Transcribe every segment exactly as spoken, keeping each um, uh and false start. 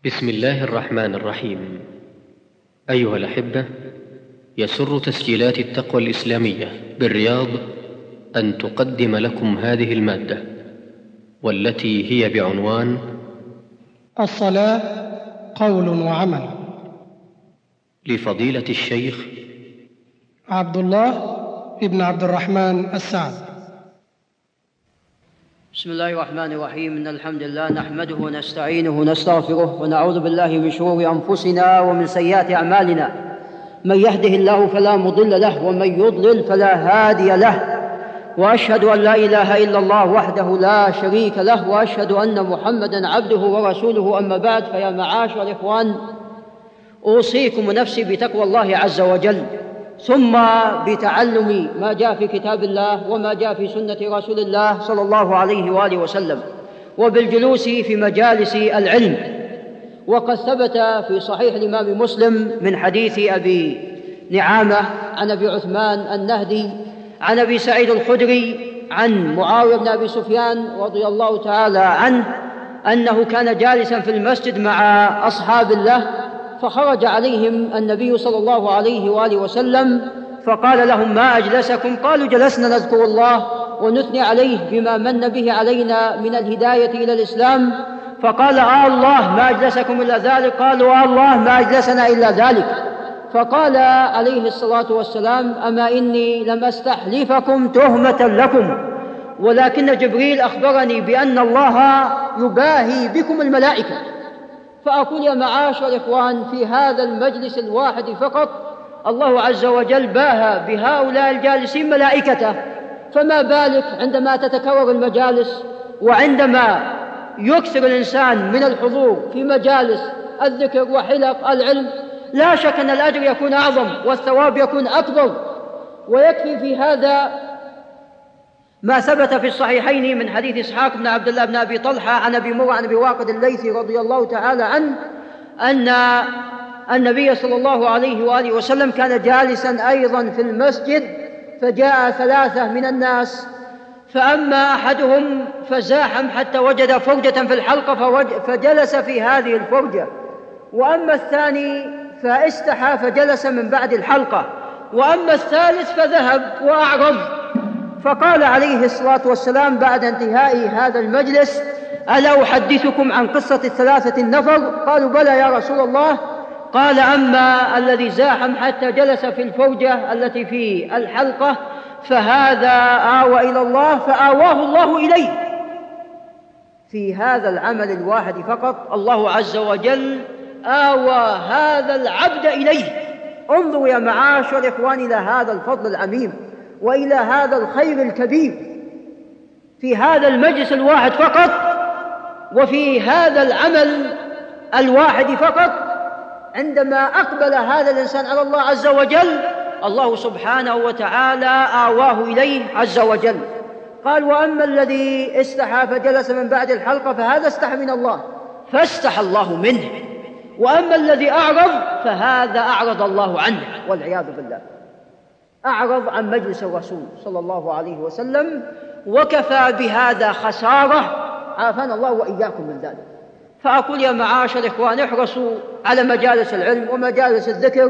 بسم الله الرحمن الرحيم. أيها الأحبة، يسر تسجيلات التقوى الإسلامية بالرياض أن تقدم لكم هذه المادة، والتي هي بعنوان الصلاة قول وعمل، لفضيلة الشيخ عبد الله ابن عبد الرحمن السعد. بسم الله الرحمن الرحيم. إن الحمد لله نحمده ونستعينه ونستغفره ونعوذ بالله من شرور أنفسنا ومن سيئات أعمالنا. من يهده الله فلا مضل له ومن يضلل فلا هادي له، وأشهد أن لا إله إلا الله وحده لا شريك له، وأشهد أن محمدًا عبده ورسوله. أما بعد، فيا معاشر الإخوان، أوصيكم ونفسي بتقوى الله عز وجل، ثم بتعلم ما جاء في كتاب الله وما جاء في سنة رسول الله صلى الله عليه وآله وسلم، وبالجلوس في مجالس العلم. وقد ثبت في صحيح الإمام مسلم من حديث أبي نعامة عن أبي عثمان النهدي عن أبي سعيد الخدري عن معاوية بن أبي سفيان رضي الله تعالى عنه أنه كان جالسا في المسجد مع أصحاب الله، فخرج عليهم النبي صلى الله عليه وآله وسلم فقال لهم: ما أجلسكم؟ قالوا: جلسنا نذكر الله ونثني عليه بما من به علينا من الهداية إلى الإسلام. فقال: آه الله ما أجلسكم إلا ذلك؟ قالوا: آه الله ما أجلسنا إلا ذلك. فقال عليه الصلاة والسلام: أما إني لم أستحلفكم تهمة لكم، ولكن جبريل أخبرني بأن الله يباهي بكم الملائكة. فأقول يا معاشر الإخوان، في هذا المجلس الواحد فقط الله عز وجل باهى بهؤلاء الجالسين ملائكته، فما بالك عندما تتكرر المجالس وعندما يكثر الإنسان من الحضور في مجالس الذكر وحلق العلم؟ لا شك أن الأجر يكون أعظم والثواب يكون أكبر. ويكفي في هذا ما ثبت في الصحيحين من حديث إسحاق بن عبد الله بن أبي طلحة عن أبي مرة عن أبي واقد الليثي رضي الله تعالى عنه أن النبي صلى الله عليه وآله وسلم كان جالسا أيضا في المسجد، فجاء ثلاثة من الناس، فأما أحدهم فزاحم حتى وجد فرجة في الحلقة فجلس في هذه الفرجة، وأما الثاني فاستحى فجلس من بعد الحلقة، وأما الثالث فذهب وأعرض. فقال عليه الصلاة والسلام بعد انتهاء هذا المجلس: ألا أحدثكم عن قصة الثلاثة النفر؟ قالوا: بلى يا رسول الله. قال: أما الذي زاحم حتى جلس في الفوجة التي في الحلقة فهذا آوى إلى الله فآواه الله إليه. في هذا العمل الواحد فقط الله عز وجل آوى هذا العبد إليه. انظروا يا معاشر الإخوان إلى هذا الفضل العميم وإلى هذا الخير الكبير في هذا المجلس الواحد فقط، وفي هذا العمل الواحد فقط. عندما أقبل هذا الإنسان على الله عز وجل، الله سبحانه وتعالى آواه إليه عز وجل. قال: وأما الذي استحى فجلس من بعد الحلقة فهذا استحى من الله فاستحى الله منه، وأما الذي أعرض فهذا أعرض الله عنه والعياذ بالله. أعرض عن مجلس الرسول صلى الله عليه وسلم، وكفى بهذا خسارة، عافانا الله وإياكم من ذلك. فأقول يا معاشر الإخوان، احرصوا على مجالس العلم ومجالس الذكر،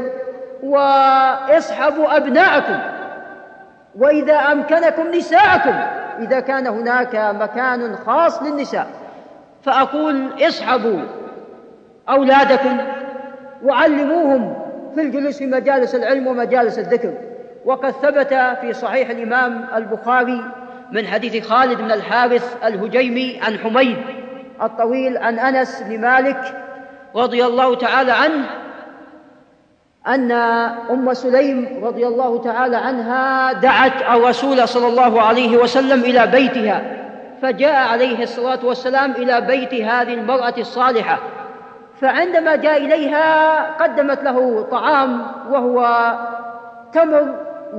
واصحبوا أبناءكم، وإذا أمكنكم نساءكم إذا كان هناك مكان خاص للنساء. فأقول اصحبوا أولادكم وعلموهم في الجلوس في مجالس العلم ومجالس الذكر. وقد ثبت في صحيح الإمام البخاري من حديث خالد بن الحارث الهجيمي عن حميد الطويل عن أنس بن مالك رضي الله تعالى عنه أن أم سليم رضي الله تعالى عنها دعت الرسول صلى الله عليه وسلم إلى بيتها، فجاء عليه الصلاة والسلام إلى بيت هذه المرأة الصالحة، فعندما جاء إليها قدمت له طعام وهو تمر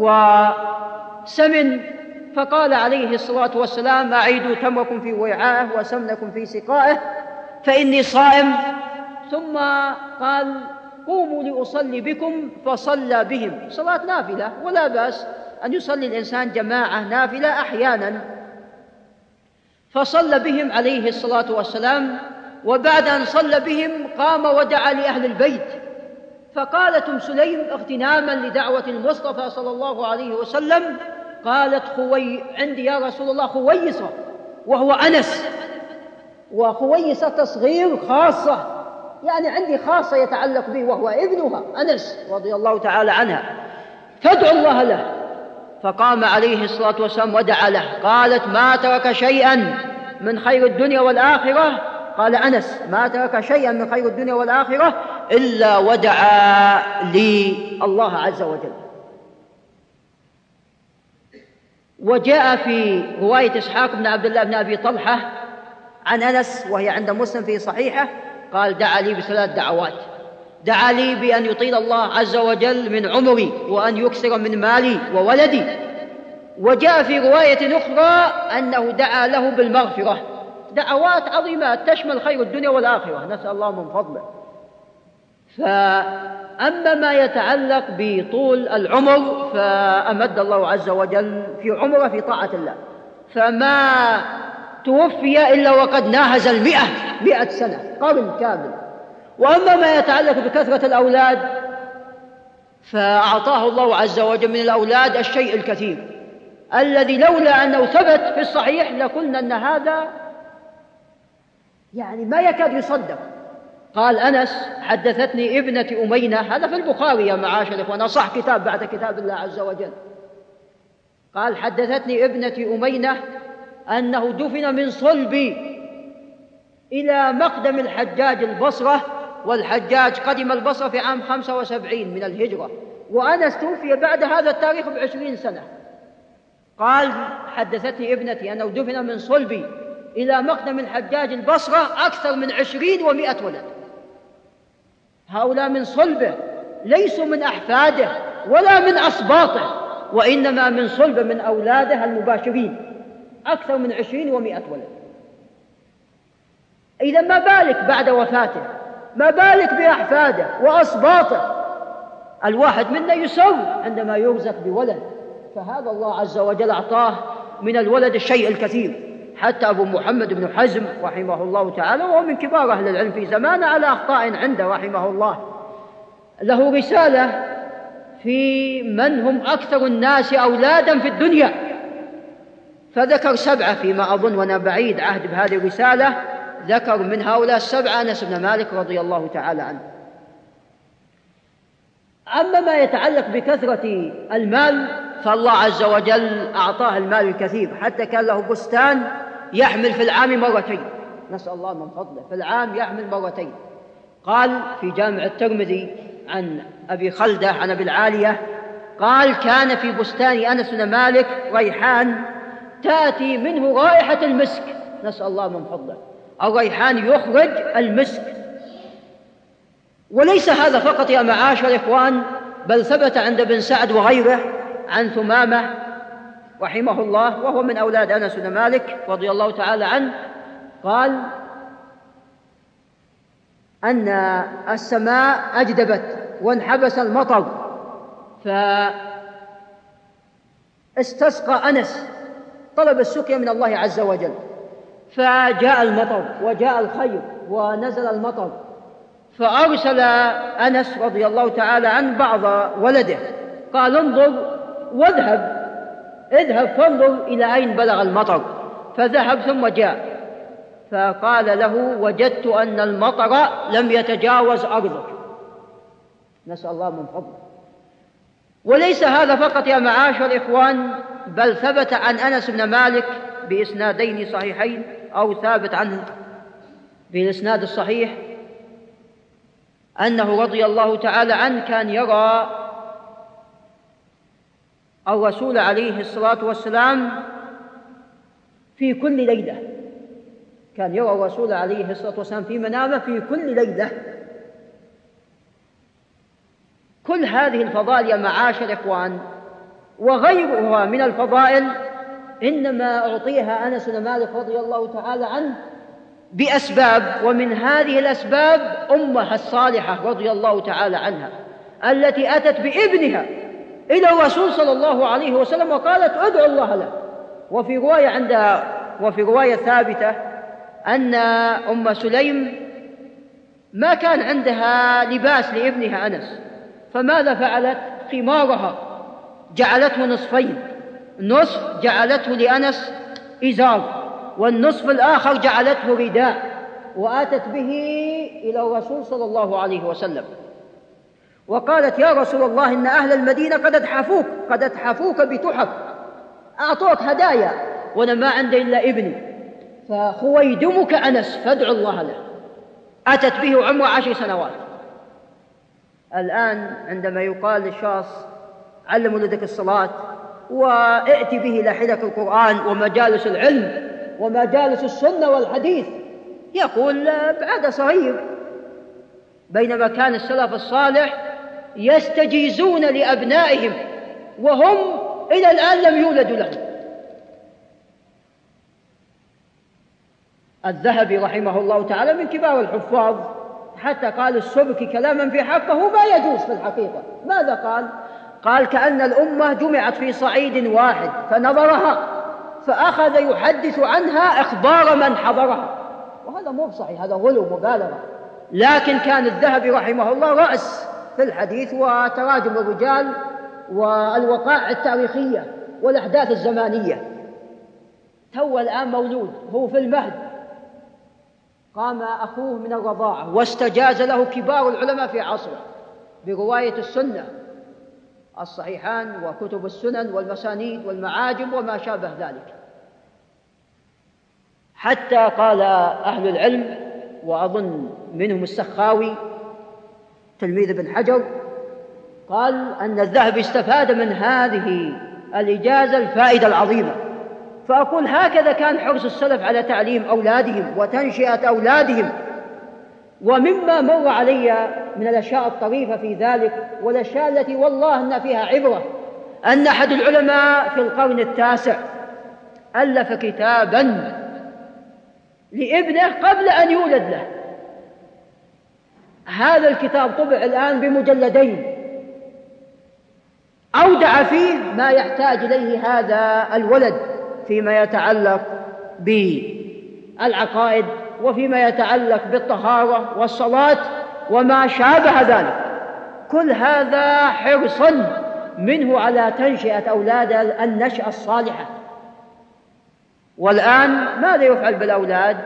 وسمن، فقال عليه الصلاة والسلام: أعيدوا تمركم في وعائه وسمنكم في سقائه فإني صائم. ثم قال: قوموا لأصلي بكم، فصلى بهم صلاة نافلة، ولا بأس أن يصلي الإنسان جماعة نافلة أحيانا. فصلى بهم عليه الصلاة والسلام، وبعد أن صلى بهم قام ودعا لأهل البيت. فقالت أم سليم اغتناما لدعوة المصطفى صلى الله عليه وسلم، قالت خوي عندي يا رسول الله خويصة وهو أنس، وخويصة تصغير خاصة، يعني عندي خاصة يتعلق به وهو ابنها أنس رضي الله تعالى عنها، فادعوا الله له. فقام عليه الصلاة والسلام ودعا له. قالت ما ترك شيئا من خير الدنيا والآخرة، قال أنس ما ترك شيئا من خير الدنيا والآخرة إلا ودعا لي الله عز وجل. وجاء في رواية إسحاق بن عبد الله بن أبي طلحة عن أنس وهي عند مسلم في صحيحه، قال دعا لي بثلاث دعوات: دعا لي بأن يطيل الله عز وجل من عمري وأن يكثر من مالي وولدي. وجاء في رواية أخرى أنه دعا له بالمغفرة. دعوات عظيمات تشمل خير الدنيا والآخرة، نسأل الله من فضله. فأما ما يتعلق بطول العمر فأمد الله عز وجل في عمره في طاعة الله، فما توفي إلا وقد ناهز المئة مئة سنة، قرن كامل. وأما ما يتعلق بكثرة الأولاد فأعطاه الله عز وجل من الأولاد الشيء الكثير الذي لولا أنه ثبت في الصحيح لقلنا أن هذا يعني ما يكاد يصدق. قال أنس حدثتني ابنة أمينة، هذا في البخاري يا معاشر الإخوان، أصح كتاب بعد كتاب الله عز وجل. قال حدثتني ابنة أمينة أنه دفن من صلبي إلى مقدم الحجاج البصرة، والحجاج قدم البصرة في عام خمسة وسبعين من الهجرة، وأنس توفي بعد هذا التاريخ بعشرين سنة. قال حدثتني ابنتي أنه دفن من صلبي إلى مقدم الحجاج البصرة أكثر من عشرين ومائة ولد. هؤلاء من صلبه، ليسوا من أحفاده ولا من أصباطه، وإنما من صلبه من أولاده المباشرين، أكثر من عشرين ومائة ولد. إذا ما بالك بعد وفاته، ما بالك بأحفاده وأصباطه. الواحد منا يسر عندما يرزق بولد، فهذا الله عز وجل أعطاه من الولد الشيء الكثير. حتى أبو محمد بن حزم رحمه الله تعالى، وهو من كبار أهل العلم في زمانه على أخطاء عنده رحمه الله، له رسالة في من هم أكثر الناس أولادا في الدنيا، فذكر سبعة فيما أظن وأنا بعيد عهد بهذه الرسالة، ذكر من هؤلاء السبعة أنس بن مالك رضي الله تعالى عنه. أما ما يتعلق بكثرة المال فالله عز وجل أعطاه المال الكثير، حتى كان له بستان يحمل في العام مرتين، نسأل الله من فضله، في العام يحمل مرتين. قال في جامع الترمذي عن أبي خلدة عن أبي العالية قال كان في بستان أنس بن مالك ريحان تأتي منه رائحة المسك، نسأل الله من فضله، الريحان يخرج المسك. وليس هذا فقط يا معاشر الإخوان، بل ثبت عند ابن سعد وغيره عن ثمامة رحمه الله وهو من أولاد أنس بن مالك رضي الله تعالى عنه، قال أن السماء أجدبت وانحبس المطر، فاستسقى أنس، طلب السقيا من الله عز وجل، فجاء المطر وجاء الخير ونزل المطر، فأرسل أنس رضي الله تعالى عنه بعض ولده قال انظر واذهب، اذهب فانظر إلى أين بلغ المطر. فذهب ثم جاء فقال له وجدت أن المطر لم يتجاوز أرضك، نسأل الله من فضله. وليس هذا فقط يا معاشر الإخوان، بل ثبت عن أنس بن مالك بإسنادين صحيحين أو ثابت عنه بالإسناد الصحيح أنه رضي الله تعالى عنه كان يرى الرسول عليه الصلاة والسلام في كل ليلة، كان يرى الرسول عليه الصلاة والسلام في منامه في كل ليلة. كل هذه الفضائل يا معاشر الإخوان وغيرها من الفضائل إنما أعطيها أنس بن مالك رضي الله تعالى عنه بأسباب، ومن هذه الأسباب أمها الصالحة رضي الله تعالى عنها التي أتت بابنها إلى الرسول صلى الله عليه وسلم وقالت ادعو الله له. وفي رواية عند وفي رواية ثابتة أن أم سليم ما كان عندها لباس لابنها أنس، فماذا فعلت؟ خمارها جعلته نصفين، نصف جعلته لأنس إزار، والنصف الآخر جعلته رداء، وآتت به إلى الرسول صلى الله عليه وسلم وقالت: يا رسول الله، إن أهل المدينة قد أتحفوك قد أتحفوك بتحف، أعطوك هدايا، وأنا ما عندي إلا ابني، فخويدمك أنس فادعوا الله له. أتت به عمره عشر سنوات. الآن عندما يقال للشخص: علم ولدك الصلاة وائت به إلى حلق القرآن ومجالس العلم ومجالس السنة والحديث، يقول بعد صغير، بينما كان السلف الصالح يستجيزون لأبنائهم وهم إلى الآن لم يولدوا لهم. الذهبي رحمه الله تعالى من كبار الحفاظ، حتى قال السبكي كلاما في حقه ما يجوز في الحقيقة. ماذا قال؟ قال: كأن الأمة جمعت في صعيد واحد فنظرها فأخذ يحدث عنها إخبار من حضرها، وهذا مو صحيح، هذا غلو مبالغة. لكن كان الذهبي رحمه الله رأس في الحديث وتراجم الرجال والوقائع التاريخية والأحداث الزمانية. تو الآن مولود هو في المهد، قام أخوه من الرضاعة واستجاز له كبار العلماء في عصره برواية السنة، الصحيحان وكتب السنن والمسانيد والمعاجم وما شابه ذلك، حتى قال أهل العلم، وأظن منهم السخاوي تلميذ ابن حجر، قال أن الذهبي استفاد من هذه الإجازة الفائدة العظيمة. فأقول هكذا كان حرص السلف على تعليم أولادهم وتنشئة أولادهم. ومما مر علي من الأشياء الطريفة في ذلك والأشياء التي والله أن فيها عبرة، أن أحد العلماء في القرن التاسع ألف كتابا لابنه قبل أن يولد له. هذا الكتاب طبع الآن بمجلدين، أودع فيه ما يحتاج إليه هذا الولد فيما يتعلق بالعقائد وفيما يتعلق بالطهارة والصلاة وما شابه ذلك. كل هذا حرصا منه على تنشئة أولاد النشأة الصالحة. والآن ماذا يفعل بالأولاد؟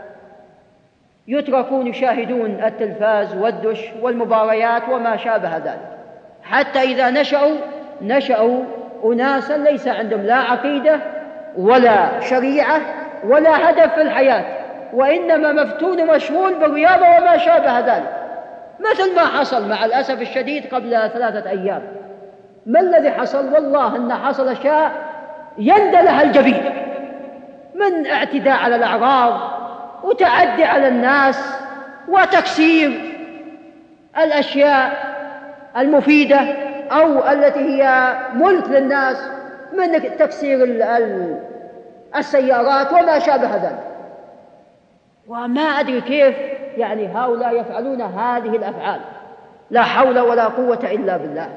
يتركون يشاهدون التلفاز والدش والمباريات وما شابه ذلك، حتى إذا نشأوا نشأوا أناسا ليس عندهم لا عقيدة ولا شريعة ولا هدف في الحياة، وإنما مفتون مشغول بالرياضة وما شابه ذلك، مثل ما حصل مع الأسف الشديد قبل ثلاثة أيام. ما الذي حصل؟ والله أن حصل أشياء يندى لها الجبين، من اعتداء على الأعراض وتعدي على الناس وتكسير الأشياء المفيدة أو التي هي ملك للناس، من تكسير السيارات وما شابه ذلك. وما أدري كيف يعني هؤلاء يفعلون هذه الأفعال، لا حول ولا قوة إلا بالله.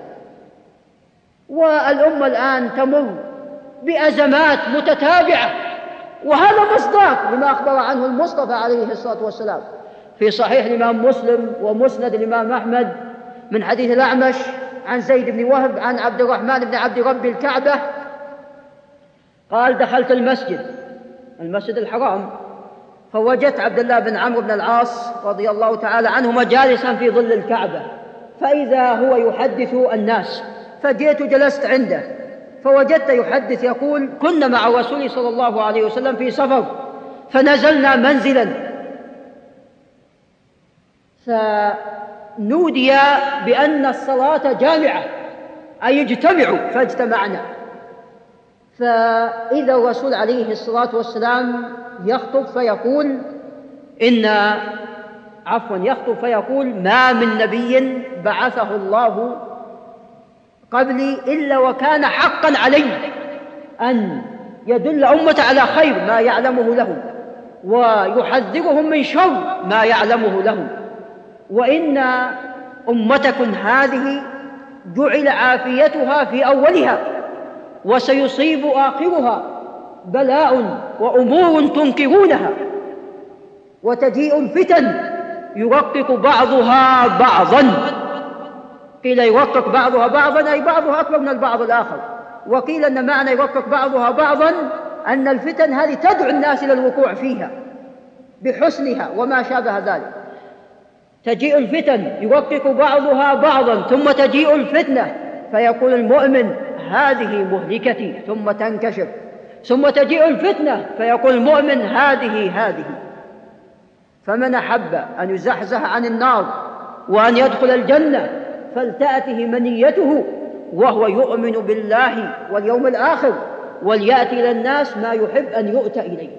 والأمة الآن تمر بأزمات متتابعة، وهذا مصداق لما أخبر عنه المصطفى عليه الصلاة والسلام في صحيح الإمام مسلم ومسند الإمام أحمد من حديث الأعمش عن زيد بن وهب عن عبد الرحمن بن عبد رب الكعبة قال: دخلت المسجد المسجد الحرام فوجدت عبد الله بن عمرو بن العاص رضي الله تعالى عنهما جالسا في ظل الكعبة، فإذا هو يحدث الناس، فجئت جلست عنده فوجدت يحدث يقول: كنا مع الرسول صلى الله عليه وسلم في سفر فنزلنا منزلا فنودي بأن الصلاة جامعة أي اجتمعوا، فاجتمعنا. فإذا الرسول عليه الصلاة والسلام يخطب فيقول إن عفوا يخطب فيقول: ما من نبي بعثه الله قبلي إلا وكان حقا عليه أن يدل أمة على خير ما يعلمه لهم ويحذرهم من شر ما يعلمه لهم، وإن أمتكم هذه جعل عافيتها في أولها وسيصيب آخرها بلاء وأمور تنكرونها. وتجيء الفتن يرقق بعضها بعضا. قيل يرقق بعضها بعضا أي بعضها أكبر من البعض الآخر، وقيل أن معنى يرقق بعضها بعضا أن الفتن هذه تدعو الناس إلى الوقوع فيها بحسنها وما شابه ذلك. تجيء الفتن يرقق بعضها بعضا، ثم تجيء الفتنة فيقول المؤمن هذه مهلكتي ثم تنكشف، ثم تجيء الفتنة فيقول المؤمن هذه هذه. فمن أحب أن يزحزح عن النار وأن يدخل الجنة فلتأته منيته وهو يؤمن بالله واليوم الآخر، وليأتي إلى الناس ما يحب أن يؤتى إليه.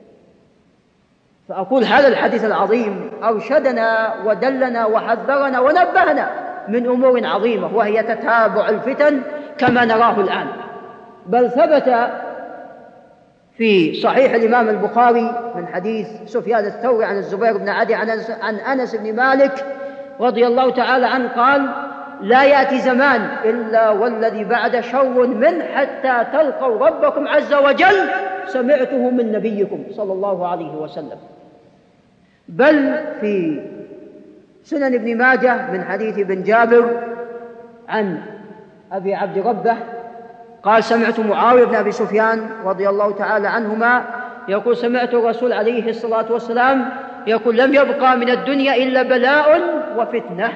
فأقول هذا الحديث العظيم أرشدنا ودلنا وحذرنا ونبهنا من أمور عظيمة، وهي تتابع الفتن كما نراه الآن. بل ثبت في صحيح الإمام البخاري من حديث سفيان الثوري عن الزبير بن عدي عن أنس بن مالك رضي الله تعالى عنه قال: لا يأتي زمان إلا والذي بعد شر من حتى تلقوا ربكم عز وجل سمعته من نبيكم صلى الله عليه وسلم. بل في سنن ابن ماجه من حديث ابن جابر عن أبي عبد ربه قال: سمعت معاوية بن أبي سفيان رضي الله تعالى عنهما يقول: سمعت الرسول عليه الصلاة والسلام يقول: لم يبقى من الدنيا إلا بلاء وفتنة.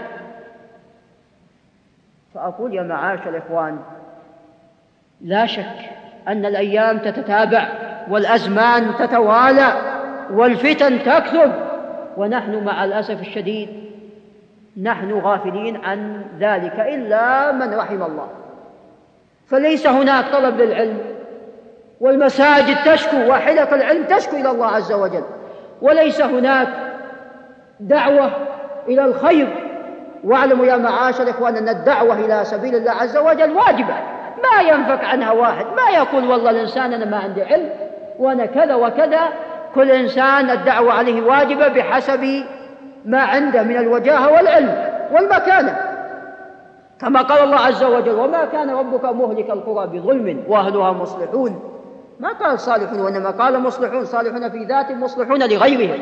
فأقول يا معاشر الإخوان، لا شك أن الأيام تتتابع والأزمان تتوالى والفتن تكثر، ونحن مع الأسف الشديد نحن غافلين عن ذلك إلا من رحم الله. فليس هناك طلب للعلم، والمساجد تشكو وحلق العلم تشكو إلى الله عز وجل، وليس هناك دعوة إلى الخير. واعلموا يا معاشر الإخوان أن الدعوة إلى سبيل الله عز وجل واجبة، ما ينفك عنها واحد، ما يقول والله الإنسان أنا ما عندي علم وأنا كذا وكذا. كل إنسان الدعوة عليه واجبة بحسب ما عنده من الوجاهة والعلم والمكانة، كما قال الله عز وجل: وما كان ربك مهلك القرى بظلم وأهلها مصلحون. ما قال صالحون وإنما قال مصلحون، صالحون في ذات مصلحون لغيرهم.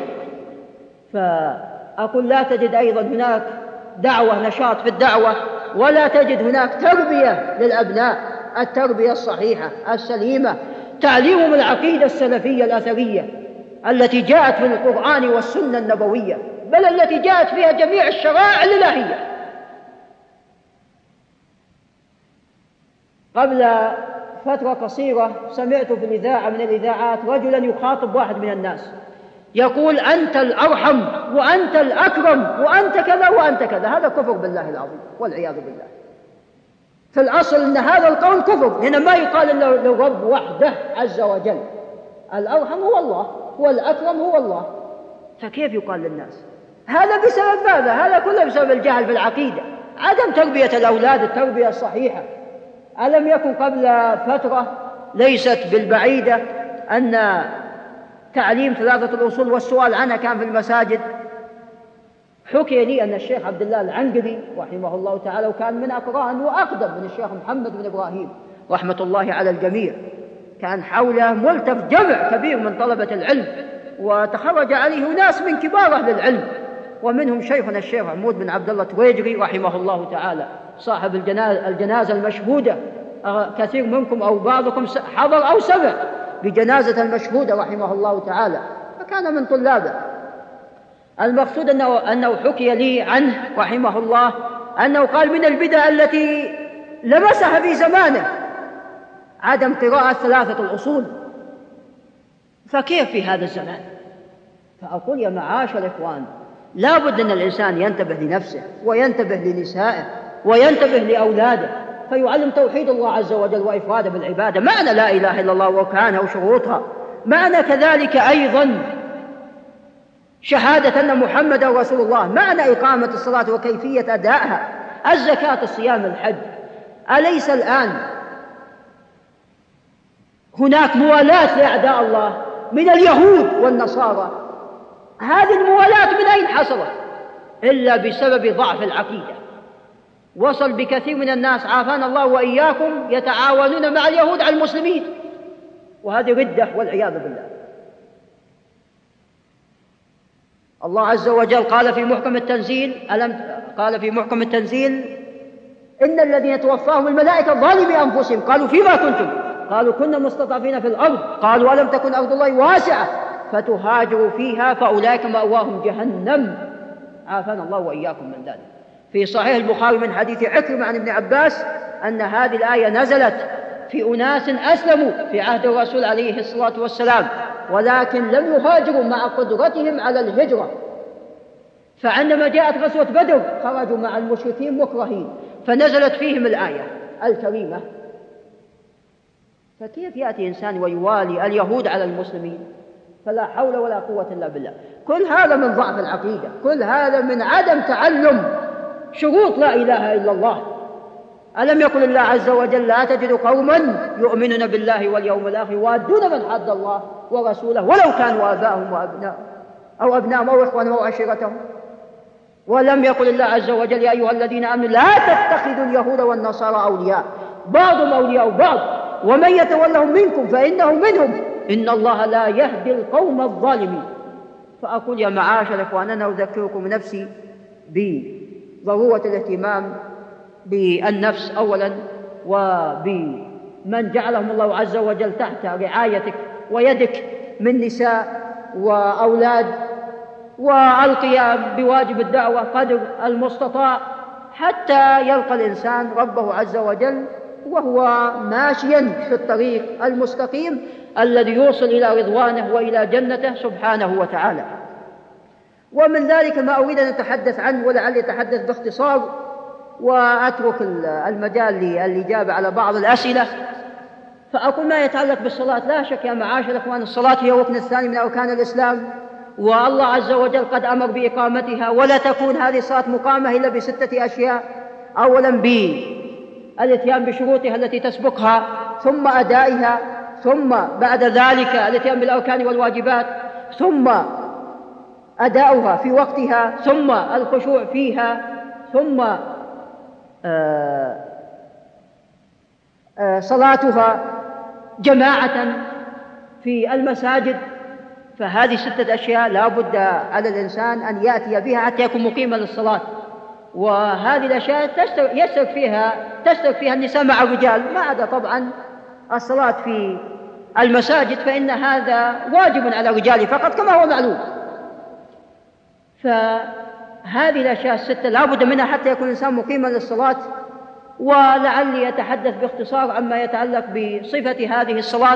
فأقول لا تجد أيضا هناك دعوة نشاط في الدعوة، ولا تجد هناك تربية للأبناء، التربية الصحيحة السليمة، تعليمهم العقيدة السلفية الأثرية التي جاءت في القرآن والسنة النبوية، بل التي جاءت فيها جميع الشرائع الإلهية. قبل فترة قصيرة سمعت في الإذاعة من الإذاعات رجلا يخاطب واحد من الناس يقول: أنت الأرحم وأنت الأكرم وأنت كذا وأنت كذا. هذا كفر بالله العظيم والعياذ بالله. في الأصل أن هذا القول كفر، هنا ما يقال إلا للرب وحده عز وجل. الأرحم هو الله والأكرم هو الله، فكيف يقال للناس هذا؟ بسبب ماذا؟ هذا كله بسبب الجهل بالعقيدة، عدم تربية الأولاد التربية الصحيحة. ألم يكن قبل فترة ليست بالبعيدة أن تعليم ثلاثة الأصول والسؤال عنها كان في المساجد؟ حكي لي أن الشيخ عبد الله العنقبي رحمه الله تعالى، وكان من أقران وأقدم من الشيخ محمد بن إبراهيم رحمة الله على الجميع، كان حوله ملتف جمع كبير من طلبة العلم، وتخرج عليه ناس من كبار أهل العلم، ومنهم شيخنا الشيخ عمود بن عبد الله تويجري رحمه الله تعالى صاحب الجنازة المشهودة. كثير منكم أو بعضكم حضر أو سمع بجنازة المشهودة رحمه الله تعالى، فكان من طلابه. المقصود أنه, أنه حكي لي عنه رحمه الله أنه قال: من البدع التي لمسها في زمانه عدم قراءة ثلاثة الأصول، فكيف في هذا الزمان؟ فأقول يا معاشر الإخوان، لا بد أن الإنسان ينتبه لنفسه وينتبه لنسائه وينتبه لأولاده، فيعلم توحيد الله عز وجل وإفراده بالعبادة، معنى لا إله إلا الله وأركانها وشروطها، معنى كذلك أيضا شهادة أن محمد رسول الله، معنى إقامة الصلاة وكيفية أدائها، الزكاة، الصيام، الحج. أليس الآن هناك موالاة لأعداء الله من اليهود والنصارى؟ هذه الموالاة من أين حصلت؟ إلا بسبب ضعف العقيدة. وصل بكثير من الناس عافانا الله وإياكم يتعاونون مع اليهود على المسلمين، وهذه ردة والعياذ بالله. الله عز وجل قال في محكم التنزيل ألم قال في محكم التنزيل إن الذين توفاهم الملائكة ظالمي أنفسهم قالوا فيما كنتم قالوا كنا مستضعفين في الأرض قالوا ألم تكن أرض الله واسعة فتهاجروا فيها فأولئك مأواهم جهنم عافانا الله وإياكم من ذلك. في صحيح البخاري من حديث عكرمة عن ابن عباس أن هذه الآية نزلت في أناس أسلموا في عهد الرسول عليه الصلاة والسلام ولكن لم يهاجروا مع قدرتهم على الهجرة، فعندما جاءت غزوة بدر خرجوا مع المشركين مكرهين فنزلت فيهم الآية الكريمة. فكيف يأتي إنسان ويوالي اليهود على المسلمين؟ فلا حول ولا قوة إلا بالله. كل هذا من ضعف العقيدة، كل هذا من عدم تعلم شروط لا إله إلا الله. ألم يقل الله عز وجل لا تجد قوما يؤمنون بالله واليوم الآخر يوادون من حد الله ورسوله ولو كانوا آباءهم وأبناءهم أو أبناءهم أو إخوانهم أو عشيرتهم. ولم يقل الله عز وجل يا أيها الذين آمنوا لا تتخذوا اليهود والنصارى أولياء بعضهم أولياء بعض ومن يتولهم منكم فإنه منهم إن الله لا يهدي القوم الظالمين. فأقول يا معاشر إخواننا أذكركم نفسي بضرورة الاهتمام بالنفس أولا وبمن جعلهم الله عز وجل تحت رعايتك ويدك من نساء وأولاد، والقيام بواجب الدعوة قدر المستطاع حتى يلقى الإنسان ربه عز وجل وهو ماشيا في الطريق المستقيم الذي يوصل إلى رضوانه وإلى جنته سبحانه وتعالى. ومن ذلك ما أريد أن أتحدث عنه ولعلي أتحدث باختصار وأترك المجال للإجابة على بعض الأسئلة. فأقول ما يتعلق بالصلاة، لا شك يا معاشر الإخوان الصلاة هي ركن الثاني من أركان الإسلام، والله عز وجل قد أمر بإقامتها، ولا تكون هذه الصلاة مقامة إلا بستة أشياء. أولا بالاتيان بشروطها التي تسبقها، ثم أدائها، ثم بعد ذلك الاتيان بالأركان والواجبات، ثم أداؤها في وقتها، ثم الخشوع فيها، ثم آآ آآ صلاتها جماعة في المساجد. فهذه ستة أشياء لا بد على الإنسان أن يأتي بها حتى يكون مقيما للصلاة. وهذه الأشياء يشترك فيها تشترك فيها النساء مع الرجال، ما عدا طبعا الصلاة في المساجد فإن هذا واجب على الرجال فقط كما هو معلوم. فهذه الأشياء الستة لا بد منها حتى يكون الإنسان مقيما للصلاة. ولعلي أتحدث باختصار عما يتعلق بصفة هذه الصلاة.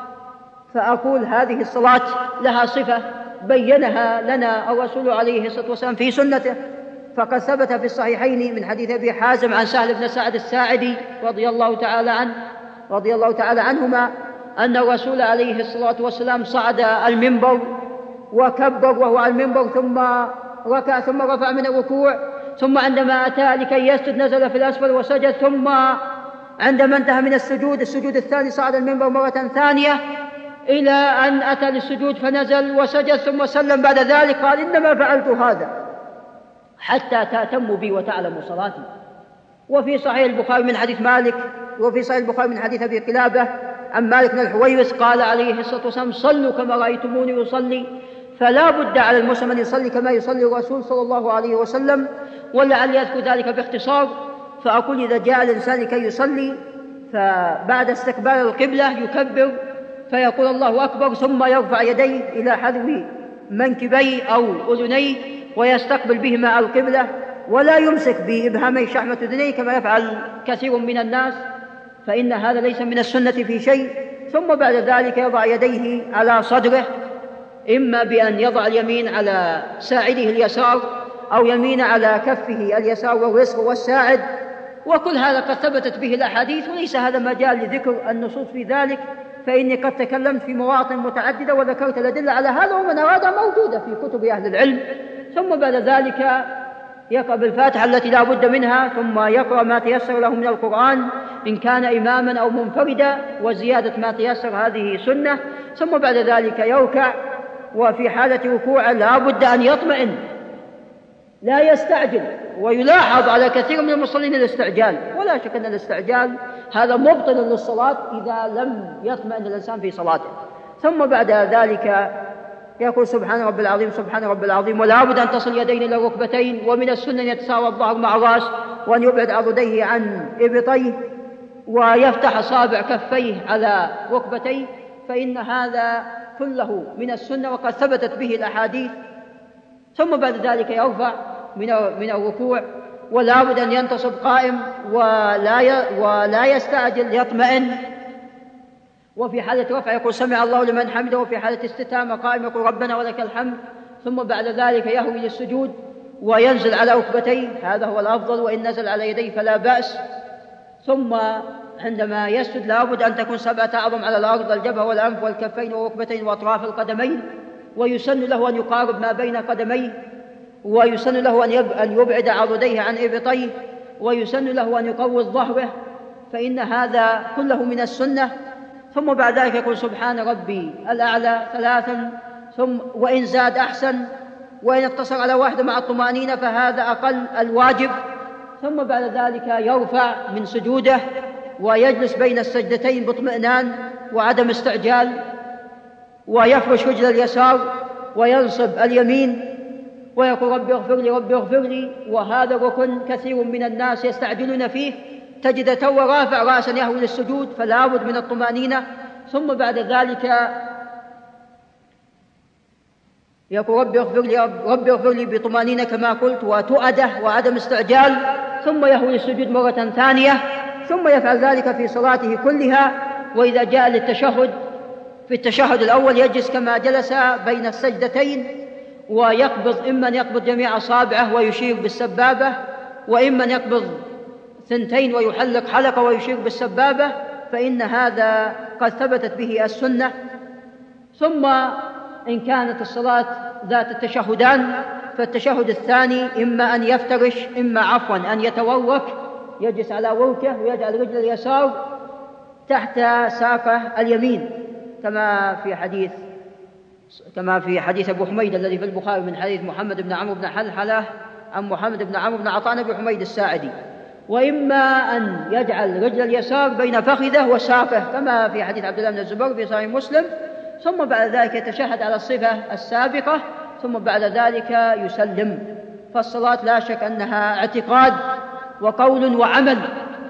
فأقول هذه الصلاة لها صفة بينها لنا الرسول عليه الصلاة والسلام في سنته، فقد ثبت في الصحيحين من حديث أبي حازم عن سهل بن سعد الساعدي رضي الله تعالى عنه رضي الله تعالى عنهما أن الرسول عليه الصلاة والسلام صعد المنبر وكبر وهو على المنبر، ثم ركع ثم رفع من الركوع، ثم عندما أتى لكي يسجد نزل في الأسفل وسجد، ثم عندما انتهى من السجود السجود الثاني صعد المنبر مرة ثانية إلى أن أتى للسجود فنزل وسجد ثم سلم. بعد ذلك قال إنما فعلت هذا حتى تأتموا بي وتعلموا صلاتي. وفي صحيح البخاري من حديث مالك وفي صحيح البخاري من حديث أبي قلابة عن مالك بن الحويرث قال عليه الصلاة والسلام صلوا كما رأيتموني يصلي. فلا بد على المسلم أن يصلي كما يصلي الرسول صلى الله عليه وسلم. ولعلي أذكر ذلك باختصار. فأقول إذا جاء الإنسان كي يصلي فبعد استقبال القبلة يكبر فيقول الله أكبر، ثم يرفع يديه إلى حذو منكبيه أو أذنيه ويستقبل بهما القبلة، ولا يمسك بإبهامي شحمة أذنيه كما يفعل كثير من الناس، فإن هذا ليس من السنة في شيء. ثم بعد ذلك يضع يديه على صدره، إما بأن يضع اليمين على ساعده اليسار أو يمين على كفه اليسار والوسط والساعد. وكل هذا قد ثبتت به الأحاديث وليس هذا مجال لذكر النصوص في ذلك، فإني قد تكلمت في مواطن متعددة وذكرت الأدلة على هذا، ومن أراد موجودة في كتب أهل العلم. ثم بعد ذلك يقرأ بالفاتحة التي لا بد منها، ثم يقرأ ما تيسر له من القرآن إن كان إماما أو منفردا، وزيادة ما تيسر هذه سنة. ثم بعد ذلك يركع، وفي حالة ركوع لا بد أن يطمئن لا يستعجل. ويلاحظ على كثير من المصلين الاستعجال، ولا شك أن الاستعجال هذا مبطل للصلاة إذا لم يطمئن الإنسان في صلاته. ثم بعد ذلك يقول سبحان رب العظيم سبحان رب العظيم، ولا بد أن تصل يدين إلى الركبتين، ومن السنة أن يتساوى الظهر مع الرأس، وأن يبعد عضديه عن إبطيه، ويفتح أصابع كفيه على ركبتيه، فإن هذا كله من السنة وقد ثبتت به الأحاديث. ثم بعد ذلك يرفع من الركوع، ولا بد أن ينتصب قائم ولا ولا يستعجل، يطمئن، وفي حالة رفع يقول سمع الله لمن حمده، وفي حالة استتامة قائم يقول ربنا ولك الحمد. ثم بعد ذلك يهوي للسجود وينزل على ركبتيه، هذا هو الأفضل، وإن نزل على يديه فلا بأس. ثم عندما يسجد لا بد أن تكون سبعة أعظم على الأرض، الجبهة والأنف والكفين والركبتين وأطراف القدمين، ويسن له أن يقارب ما بين قدميه، ويسن له أن يبعد عضديه عن إبطيه، ويسن له أن يقوي ظهره، فإن هذا كله من السنة. ثم بعد ذلك يقول سبحان ربي الأعلى ثلاثا، ثم وإن زاد أحسن، وإن اقتصر على واحدة مع الطمأنينة فهذا أقل الواجب. ثم بعد ذلك يرفع من سجوده ويجلس بين السجدتين باطمئنان وعدم استعجال، ويفرش رجل اليسار وينصب اليمين ويقول ربي اغفر لي ربي اغفر لي. وهذا ركن كثير من الناس يستعجلون فيه، تجد تو رافع رأسا يهوي للسجود، فلا بد من الطمأنينة. ثم بعد ذلك يقول ربي اغفر لي ربي اغفر لي بطمأنينة كما قلت وتؤدة وعدم استعجال، ثم يهوي للسجود مرة ثانية، ثم يفعل ذلك في صلاته كلها. وإذا جاء للتشهد في التشهد الأول يجلس كما جلس بين السجدتين، ويقبض إما أن يقبض جميع أصابعه ويشير بالسبابة، وإما أن يقبض ثنتين ويحلق حلقة ويشير بالسبابة، فإن هذا قد ثبتت به السنة. ثم إن كانت الصلاة ذات التشهدان فالتشهد الثاني إما أن يفترش إما عفوا أن يتورك، يجلس على وركه ويجعل رجل اليسار تحت ساقه اليمين، كما في حديث كما في حديث أبو حميد الذي في البخاري من حديث محمد بن عمرو بن حلحلة عن محمد بن عمرو بن عطاء بن حميد الساعدي. وإما أن يجعل رجل اليسار بين فخذه وساقه كما في حديث عبد الله بن الزبير في صحيح مسلم، ثم بعد ذلك يتشهد على الصفة السابقة، ثم بعد ذلك يسلم. فالصلاة لا شك أنها اعتقاد وقول وعمل،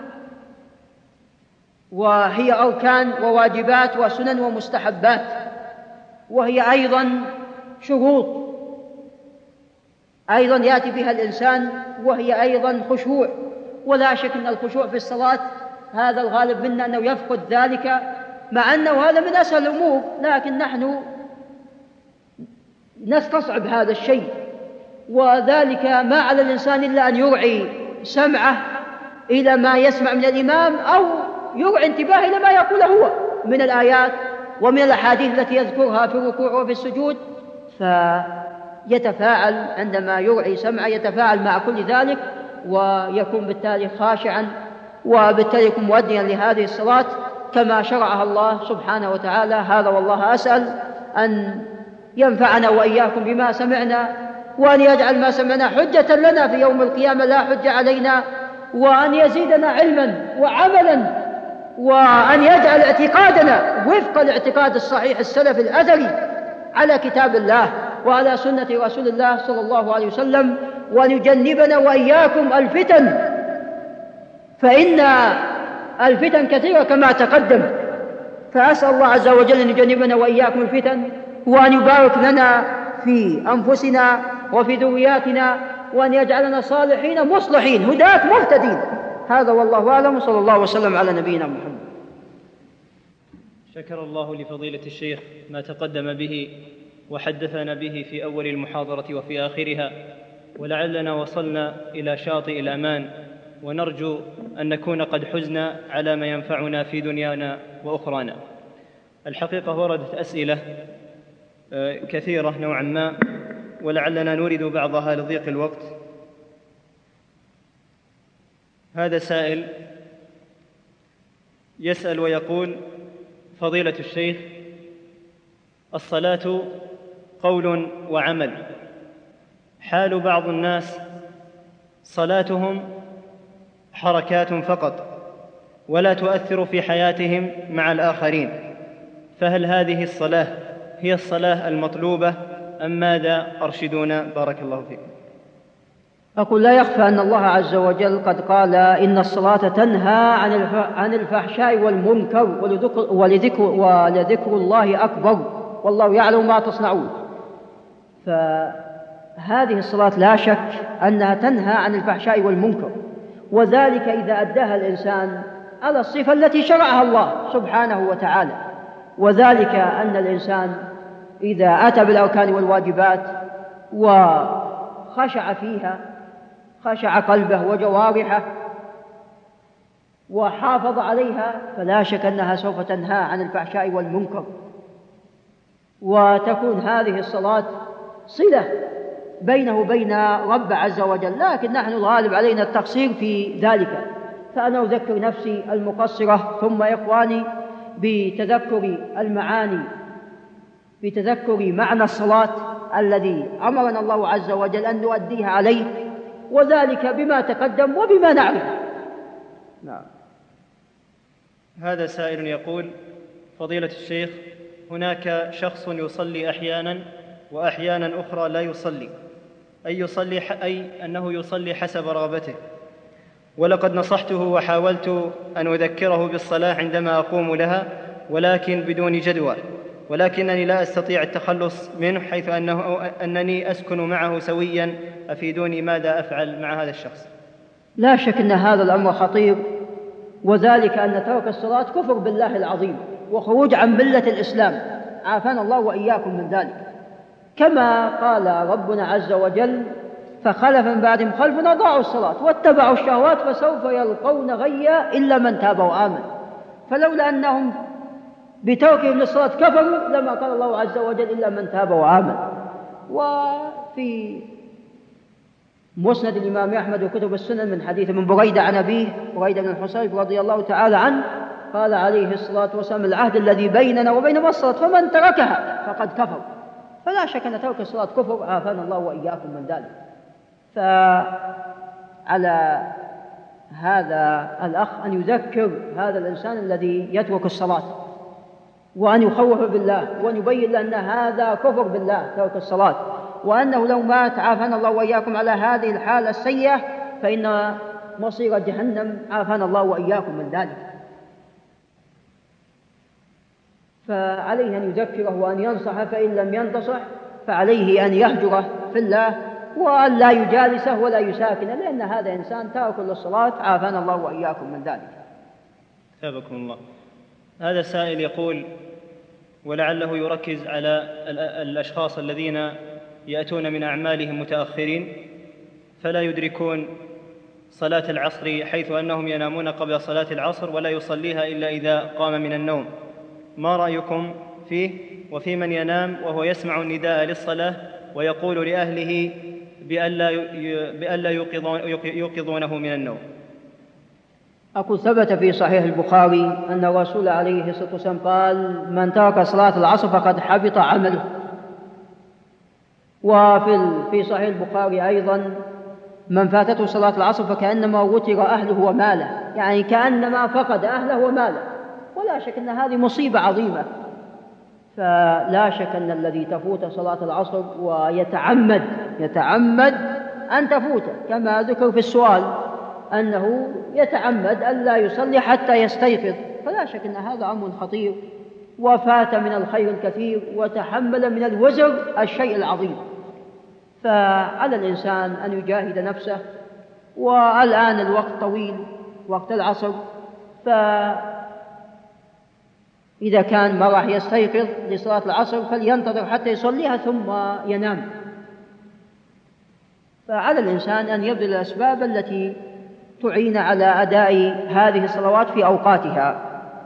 وهي أركان وواجبات وسنن ومستحبات، وهي أيضا شروط أيضا يأتي بها الإنسان، وهي أيضا خشوع. ولا شك أن الخشوع في الصلاة هذا الغالب منا أنه يفقد ذلك، مع أنه هذا من أسهل الأمور، لكن نحن نستصعب هذا الشيء. وذلك ما على الإنسان إلا أن يرعي سمعه إلى ما يسمع من الإمام، أو يرعي انتباهه إلى ما يقوله هو من الآيات ومن الأحاديث التي يذكرها في الركوع وفي السجود، فيتفاعل عندما يرعي سمعه، يتفاعل مع كل ذلك، ويكون بالتالي خاشعا، وبالتالي يكون مؤديا لهذه الصلاة كما شرعها الله سبحانه وتعالى. هذا والله أسأل أن ينفعنا وإياكم بما سمعنا، وأن يجعل ما سمعنا حجة لنا في يوم القيامة لا حجة علينا، وأن يزيدنا علما وعملا، وأن يجعل اعتقادنا وفق الاعتقاد الصحيح السلف الأثري على كتاب الله وعلى سنة رسول الله صلى الله عليه وسلم، وأن يجنبنا وإياكم الفتن، فإن الفتن كثيرة كما تقدم. فأسأل الله عز وجل أن يجنبنا وإياكم الفتن، وأن يبارك لنا في أنفسنا وفي ذرياتنا، وأن يجعلنا صالحين مصلحين هداة مهتدين. هذا والله أعلم، وصلى الله وسلم على نبينا محمد. شكر الله لفضيلة الشيخ ما تقدم به وحدثنا به في أول المحاضرة وفي آخرها، ولعلنا وصلنا إلى شاطئ الأمان، ونرجو أن نكون قد حزنا على ما ينفعنا في دنيانا وأخرانا. الحقيقة وردت أسئلة كثيرة نوعا ما، ولعلنا نورد بعضها لضيق الوقت. هذا سائل يسأل ويقول: فضيلة الشيخ، الصلاة قول وعمل، حال بعض الناس صلاتهم حركات فقط ولا تؤثر في حياتهم مع الآخرين، فهل هذه الصلاة هي الصلاة المطلوبة أم ماذا؟ أرشدونا بارك الله فيكم. أقول لا يخفى أن الله عز وجل قد قال إن الصلاة تنهى عن الفحشاء والمنكر ولذكر, ولذكر, ولذكر الله أكبر والله يعلم ما تصنعون. فهذه الصلاة لا شك أنها تنهى عن الفحشاء والمنكر، وذلك إذا أداها الإنسان على الصفة التي شرعها الله سبحانه وتعالى، وذلك أن الإنسان إذا أتى بالأركان والواجبات وخشع فيها، خشع قلبه وجوارحه وحافظ عليها، فلا شك أنها سوف تنهى عن الفحشاء والمنكر، وتكون هذه الصلاة صلة بينه وبين رب عز وجل. لكن نحن الغالب علينا التقصير في ذلك، فأنا أذكر نفسي المقصرة ثم إخواني بتذكر المعاني، بتذكر معنى الصلاة الذي أمرنا الله عز وجل أن نؤديها عليه، وذلك بما تقدم وبما نعرف. نعم. هذا سائل يقول: فضيلة الشيخ، هناك شخص يصلي أحيانا وأحيانا أخرى لا يصلي، أي يصلي أي أنه يصلي حسب رغبته، ولقد نصحته وحاولت أن أذكره بالصلاة عندما أقوم لها ولكن بدون جدوى، ولكنني لا أستطيع التخلص منه حيث أنه أنني أسكن معه سويا. أفيدوني ماذا أفعل مع هذا الشخص؟ لا شك أن هذا الأمر خطير، وذلك أن ترك الصلاة كفر بالله العظيم وخروج عن ملة الإسلام، عافانا الله وإياكم من ذلك. كما قال ربنا عز وجل: فخلف من بعدهم خلف أضاعوا الصلاة واتبعوا الشهوات فسوف يلقون غيا إلا من تاب وآمن. فلولا أنهم بتركهم للصلاة كفروا لما قال الله عز وجل إلا من تاب وآمن. وفي مسند الإمام أحمد وكتب السنن من حديث من بريدة عن أبيه بريدة بن الحصيب رضي الله تعالى عنه قال عليه الصلاة والسلام: العهد الذي بيننا وبينهم الصلاة فمن تركها فقد كفر. فلا شك أن ترك الصلاة كفر، عافانا الله وإياكم من ذلك. فعلى هذا الأخ أن يذكر هذا الإنسان الذي يترك الصلاة وأن يخوف بالله وأن يبين له أن هذا كفر بالله ترك الصلاة، وأنه لو مات عافانا الله وإياكم على هذه الحالة السيئة فإن مصير جهنم، عافانا الله وإياكم من ذلك. فعليه أن يذكره وأن ينصح، فإن لم ينتصح فعليه أن يهجره في الله وأن لا يجالسه ولا يساكنه، لأن هذا إنسان تارك للصلاة، عافانا الله وإياكم من ذلك. ثابكم الله. هذا السائل يقول، ولعله يركز على الأشخاص الذين يأتون من أعمالهم متأخرين فلا يدركون صلاة العصر، حيث أنهم ينامون قبل صلاة العصر ولا يصليها إلا إذا قام من النوم. ما رأيكم فيه وفي من ينام وهو يسمع النداء للصلاة ويقول لأهله بألا يوقظونه من النوم؟ أقول ثبت في صحيح البخاري أن الرسول عليه الصلاة والسلام قال: من ترك صلاة العصر فقد حبط عمله. وفي في صحيح البخاري أيضا: من فاتته صلاة العصر فكأنما وتر أهله وماله، يعني كأنما فقد أهله وماله. ولا شك أن هذه مصيبة عظيمة. فلا شك أن الذي تفوت صلاة العصر ويتعمد يتعمد أن تفوته، كما ذكر في السؤال أنه يتعمد أن لا يصلي حتى يستيقظ، فلا شك أن هذا أمر خطير، وفات من الخير الكثير وتحمل من الوزر الشيء العظيم. فعلى الإنسان أن يجاهد نفسه، والآن الوقت طويل، وقت العصر، فإذا كان ما راح يستيقظ لصلاة العصر فلينتظر حتى يصليها ثم ينام. فعلى الإنسان أن يبذل الأسباب التي تعين على أداء هذه الصلوات في أوقاتها.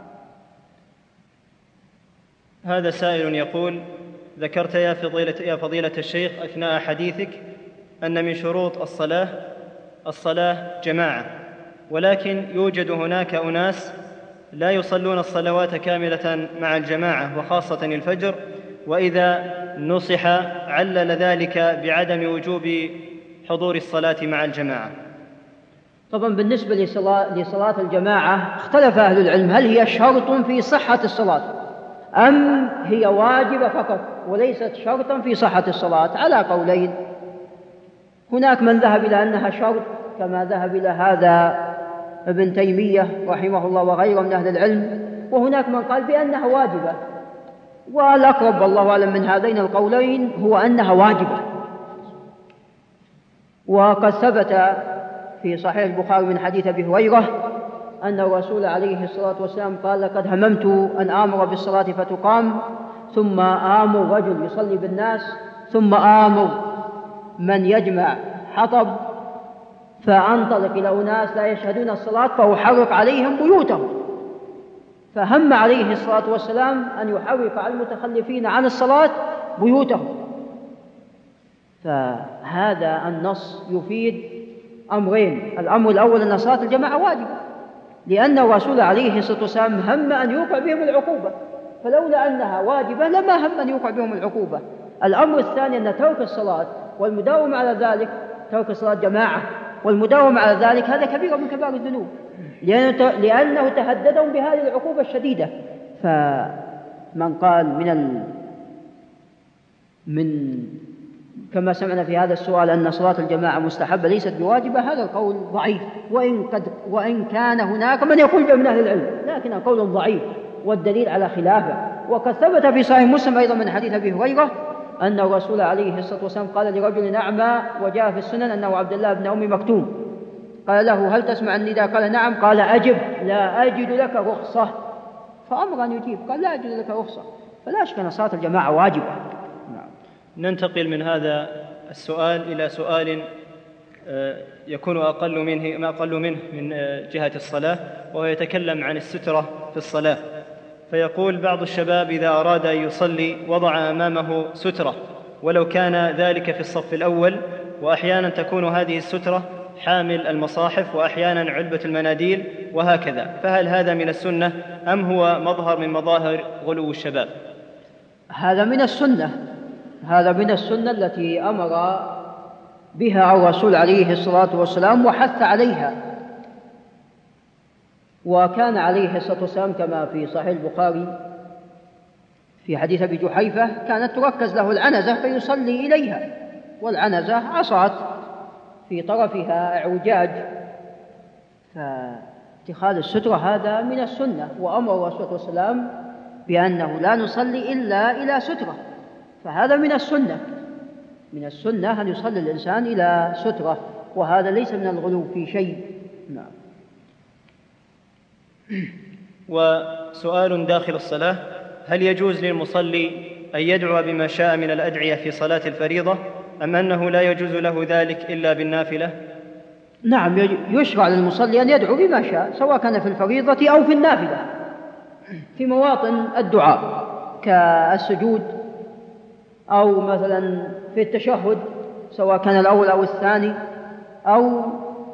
هذا سائل يقول: ذكرت يا فضيلة, يا فضيلة الشيخ أثناء حديثك أن من شروط الصلاة الصلاة جماعة، ولكن يوجد هناك أناس لا يصلون الصلوات كاملة مع الجماعة وخاصة الفجر، وإذا نصح علل ذلك بعدم وجوب حضور الصلاة مع الجماعة. طبعا بالنسبة لصلاة, لصلاة الجماعة اختلف أهل العلم هل هي شرط في صحة الصلاة أم هي واجبة فقط. وليست شرطا في صحة الصلاة على قولين. هناك من ذهب إلى أنها شرط كما ذهب إلى هذا ابن تيمية رحمه الله وغيره من أهل العلم، وهناك من قال بأنها واجبة، والأقرب والله أعلم من هذين القولين هو أنها واجبة. وقد ثبت في صحيح البخاري من حديث أبي هريرة أن الرسول عليه الصلاة والسلام قال: لقد هممت أن آمر بالصلاة فتقام، ثم آمر رجل يصلي بالناس، ثم آمر من يجمع حطب فأنطلق إلى أناس لا يشهدون الصلاة فأحرق عليهم بيوتهم. فهم عليه الصلاة والسلام أن يحرق على المتخلفين عن الصلاة بيوتهم. فهذا النص يفيد أمرين: الأمر الأول أن صلاة الجماعة واجبة، لأن الرسول عليه الصلاة والسلام هم أن يوقع بهم العقوبة، فلولا أنها واجبة لما هم أن يوقع بهم العقوبة. الأمر الثاني أن ترك الصلاة والمداومة على ذلك، ترك الصلاة جماعة والمداومة على ذلك، هذا كبير من كبار الذنوب، لأنه تهددهم بهذه العقوبة الشديدة. فمن قال من ال... من كما سمعنا في هذا السؤال أن صلاة الجماعة مستحبة ليست بواجبة، هذا القول ضعيف، وإن, قد وإن كان هناك من يقول من أهل العلم، لكن القول ضعيف والدليل على خلافه. وقد ثبت في صحيح مسلم أيضا من حديث أبي هريرة أن الرسول عليه الصلاة والسلام قال لرجل أعمى وجاء في السنن أنه عبد الله بن أم مكتوم، قال له: هل تسمع النداء؟ قال: نعم. قال: أجب، لا أجد لك رخصة. فأمر أن يجيب، قال: لا أجد لك رخصة. فلا شك أن صلاة الجماعة واجبة. نعم. ننتقل من هذا السؤال إلى سؤال يكون أقل منه ما أقل منه من جهة الصلاة، وهو يتكلم عن السترة في الصلاة. فيقول بعض الشباب إذا أراد أن يصلي وضع أمامه سترة، ولو كان ذلك في الصف الأول، وأحيانا تكون هذه السترة حامل المصاحف، وأحيانا علبة المناديل، وهكذا، فهل هذا من السنة أم هو مظهر من مظاهر غلو الشباب؟ هذا من السنة، هذا من السنة التي أمر بها الرسول عليه الصلاة والسلام وحث عليها. وكان عليه الصلاة والسلام كما في صحيح البخاري في حديث أبي جحيفة كانت تركز له العنزة فيصلي إليها، والعنزة عصات في طرفها اعوجاج، فاتخاذ السترة هذا من السنة، وأمر الرسول صلى الله عليه وسلم بأنه لا نصلي إلا إلى سترة، فهذا من السنة. من السنة أن يصلي الإنسان إلى سترة، وهذا ليس من الغلو في شيء. نعم. وسؤال داخل الصلاة: هل يجوز للمصلي أن يدعو بما شاء من الأدعية في صلاة الفريضة، أم أنه لا يجوز له ذلك إلا بالنافلة؟ نعم، يشرع للمصلي أن يدعو بما شاء، سواء كان في الفريضة أو في النافلة، في مواطن الدعاء كالسجود، أو مثلا في التشهد سواء كان الأول أو الثاني، أو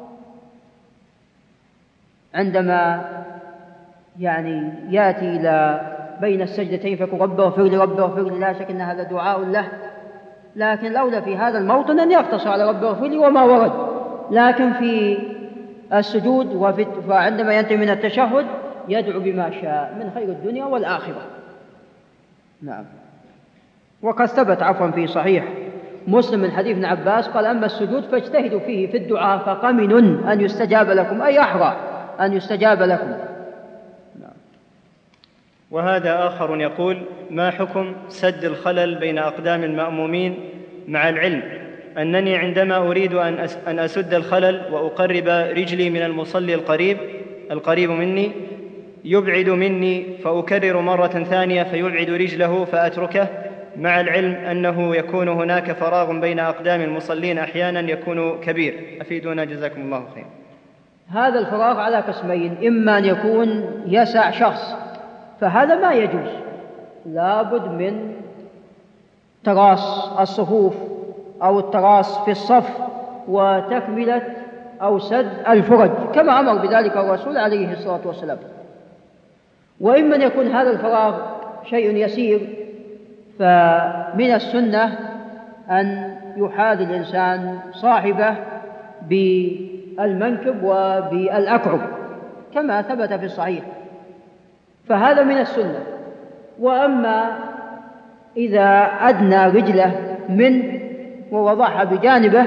عندما يعني يأتي إلى بين السجدتين فيقول: رب اغفر لي رب اغفر لي، لا شك أن هذا دعاء له، لكن الأولى في هذا الموطن أن يقتصر على رب اغفر لي وما ورد. لكن في السجود وعندما ينتهي من التشهد يدعو بما شاء من خير الدنيا والآخرة. نعم. وقد ثبت عفوا في صحيح مسلم من حديث ابن عباس قال: أما السجود فاجتهدوا فيه في الدعاء فقمن أن يستجاب لكم، أي أحرى أن يستجاب لكم. نعم. وهذا آخر يقول: ما حكم سد الخلل بين أقدام المأمومين، مع العلم أنني عندما أريد أن أسد الخلل وأقرب رجلي من المصلي القريب القريب مني يبعد مني، فأكرر مرة ثانية فيبعد رجله فأتركه، مع العلم أنه يكون هناك فراغ بين أقدام المصلين أحيانا يكون كبير، أفيدونا جزاكم الله خير. هذا الفراغ على قسمين: إما أن يكون يسع شخص، فهذا ما يجوز، لابد من تراص الصفوف أو التراص في الصف وتكملة أو سد الفرج كما أمر بذلك الرسول عليه الصلاة والسلام. وإما أن يكون هذا الفراغ شيء يسير، فمن السنة أن يحاذي الإنسان صاحبه بالمنكب وبالأكعب كما ثبت في الصحيح، فهذا من السنة. وأما إذا أدنى رجله منه ووضعها بجانبه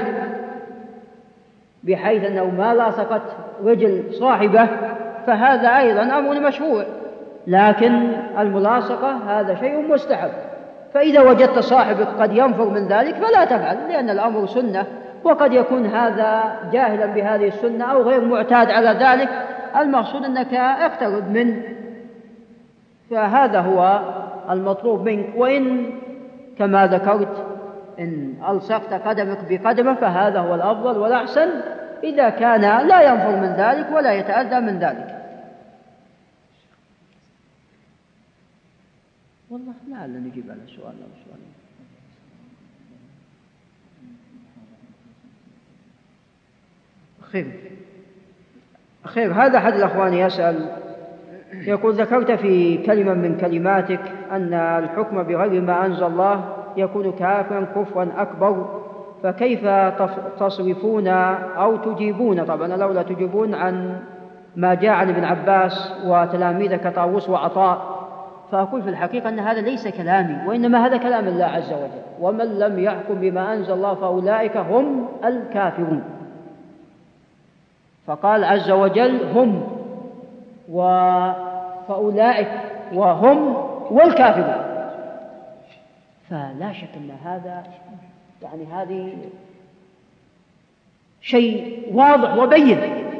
بحيث أنه ما لاصقت رجل صاحبه فهذا أيضا أمر مشروع، لكن الملاصقة هذا شيء مستحب. فإذا وجدت صاحبك قد ينفر من ذلك فلا تفعل، لأن الأمر سنة، وقد يكون هذا جاهلا بهذه السنة أو غير معتاد على ذلك، المقصود أنك اقترب منه، فهذا هو المطلوب منك. وإن كما ذكرت إن ألصقت قدمك بقدمه فهذا هو الأفضل والأحسن إذا كان لا ينفر من ذلك ولا يتأذى من ذلك. والله لعل نجيب على السؤال أو سؤال. خير خير هذا أحد الأخوان يسأل يقول: ذكرت في كلمة من كلماتك أن الحكم بغير ما أنزل الله يكون كافرا كفرا أكبر، فكيف تصرفون أو تجيبون، طبعا لولا تجيبون، عن ما جاء عن ابن عباس وتلاميذه كطاووس وعطاء؟ فأقول في الحقيقة أن هذا ليس كلامي، وإنما هذا كلام الله عز وجل: ومن لم يحكم بما أنزل الله فأولئك هم الكافرون. فقال عز وجل هم، فأولئك وهم والكافرون، فلا شك أن هذا يعني هذه شيء واضح وبين،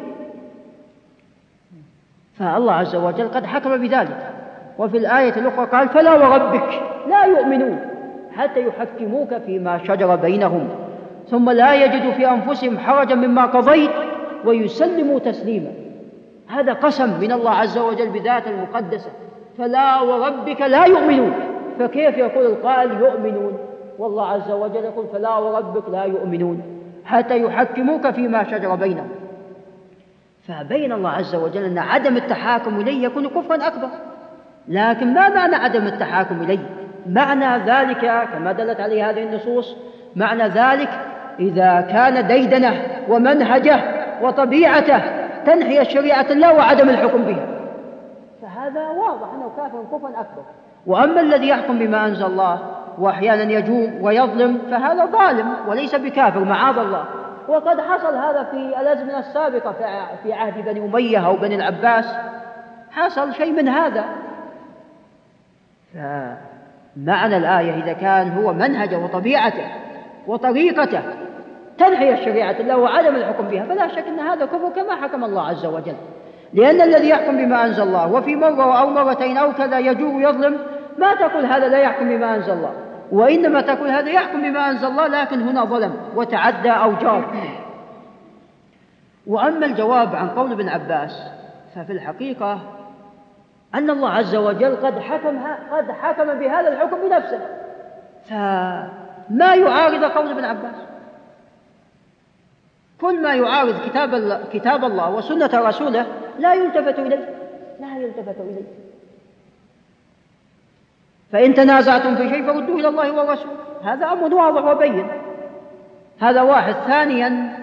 فالله عز وجل قد حكم بذلك. وفي الآية الأخرى قال: فلا وربك لا يؤمنون حتى يحكموك فيما شجر بينهم ثم لا يجدوا في أنفسهم حرجا مما قضيت ويسلموا تسليما. هذا قسم من الله عز وجل بذات المقدسة: فلا وربك لا يؤمنون. فكيف يقول القائل يؤمنون والله عز وجل يقول فلا وربك لا يؤمنون حتى يحكموك فيما شجر بينهم؟ فبين الله عز وجل أن عدم التحاكم إليه يكون كفرا أكبر. لكن ما معنى عدم التحاكم إليه؟ معنى ذلك كما دلت عليه هذه النصوص، معنى ذلك إذا كان ديدنه ومنهجه وطبيعته تنحي الشريعة الله وعدم الحكم بها، فهذا واضح أنه كافر كفرا أكبر. وأما الذي يحكم بما أنزل الله وأحيانا يجور ويظلم فهذا ظالم وليس بكافر معاذ الله. وقد حصل هذا في الأزمنة السابقة في عهد بني أمية أو بني العباس، حصل شيء من هذا. فمعنى الآية إذا كان هو منهجه وطبيعته وطريقته تنحي الشريعة الله وعدم الحكم بها فلا شك أن هذا كفر كما حكم الله عز وجل. لأن الذي يحكم بما أنزل الله وفي مرة أو مرتين أو كذا يجور ويظلم ما تقول هذا لا يحكم بما أنزل الله، وإنما تقول هذا يحكم بما أنزل الله لكن هنا ظلم وتعدى أو جار. وأما الجواب عن قول ابن عباس ففي الحقيقة أن الله عز وجل قد حكم قد حكم بهذا الحكم بنفسه، فما يعارض قول ابن عباس. كل ما يعارض كتاب الله, كتاب الله وسنة رسوله لا يلتفت إليه لا يلتفت إليه فإن تنازعتم في شيء فردوه إلى الله والرسول. هذا أمر واضح وبين. هذا واحد. ثانيا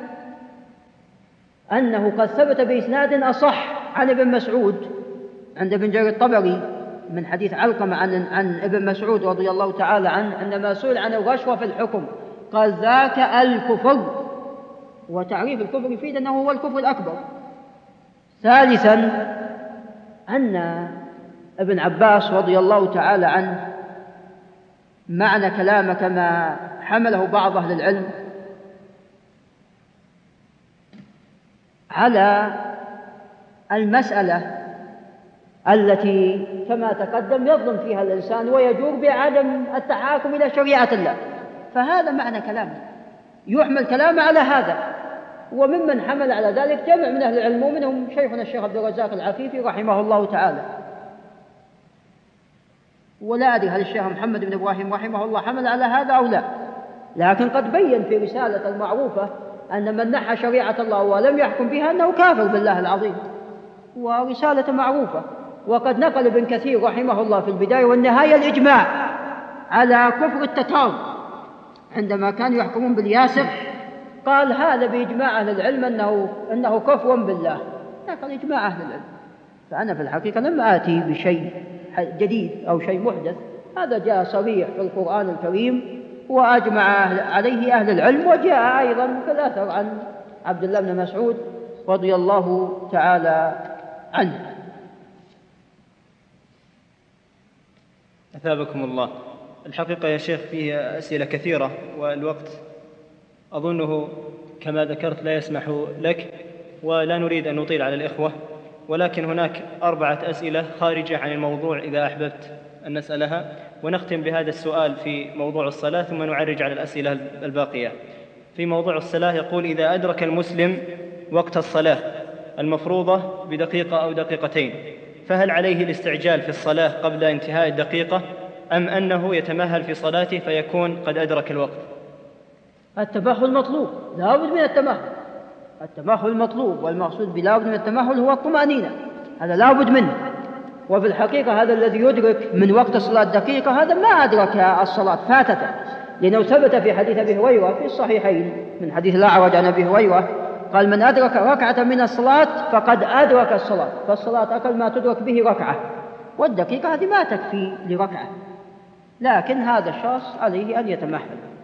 أنه قد ثبت بإسناد أصح عن ابن مسعود عند ابن جرير الطبري من حديث علقمة عن, عن ابن مسعود رضي الله تعالى عنه عندما سئل عن الرشوة في الحكم قال ذاك الكفر، وتعريف الكفر يفيد أنه هو الكفر الأكبر. ثالثا أن ابن عباس رضي الله تعالى عنه معنى كلامه كما حمله بعض أهل العلم على المسألة التي كما تقدم يظلم فيها الإنسان ويجور بعدم التحاكم إلى شريعة الله، فهذا معنى كلامه يحمل كلامه على هذا. وممن حمل على ذلك جمع من أهل العلم ومنهم شيخنا الشيخ عبد الرزاق العفيفي رحمه الله تعالى، ولا أدري هل الشيخ محمد بن إبراهيم رحمه الله حمل على هذا أو لا، لكن قد بين في رسالة المعروفة أن من نحى شريعة الله ولم يحكم بها أنه كافر بالله العظيم، ورسالة معروفة. وقد نقل ابن كثير رحمه الله في البداية والنهاية الإجماع على كفر التتار عندما كانوا يحكمون بالياسر، قال هذا بإجماع أهل العلم أنه, أنه كفر بالله، نقل إجماع أهل العلم. فأنا في الحقيقة لم آتي بشيء جديد أو شيء محدث، هذا جاء صريح في القرآن الكريم وأجمع عليه أهل العلم، وجاء أيضا في الأثر عن عبد الله بن مسعود رضي الله تعالى عنه. أثابكم الله. الحقيقة يا شيخ فيه أسئلة كثيرة والوقت أظنه كما ذكرت لا يسمح لك، ولا نريد أن نطيل على الإخوة، ولكن هناك أربعة أسئلة خارجة عن الموضوع إذا أحببت أن نسألها، ونختم بهذا السؤال في موضوع الصلاة ثم نعرج على الأسئلة الباقية. في موضوع الصلاة يقول: إذا أدرك المسلم وقت الصلاة المفروضة بدقيقة أو دقيقتين، فهل عليه الاستعجال في الصلاة قبل انتهاء الدقيقة، أم أنه يتمهل في صلاته فيكون قد أدرك الوقت؟ التمهل مطلوب، لا بد من التمهل. التمهل مطلوب، والمقصود بلا بد من التمهل هو الطمأنينة، هذا لا بد منه. وفي الحقيقة هذا الذي يدرك من وقت الصلاة دقيقة هذا ما أدرك الصلاة، فاتته، لأنه ثبت في حديث أبي هريرة في الصحيحين من حديث الأعرج عن أبي هريرة قال: من أدرك ركعة من الصلاة فقد أدرك الصلاة، فالصلاة أقل ما تدرك به ركعة، والدقيقة هذه ما تكفي لركعة، لكن هذا الشخص عليه أن يتمهل.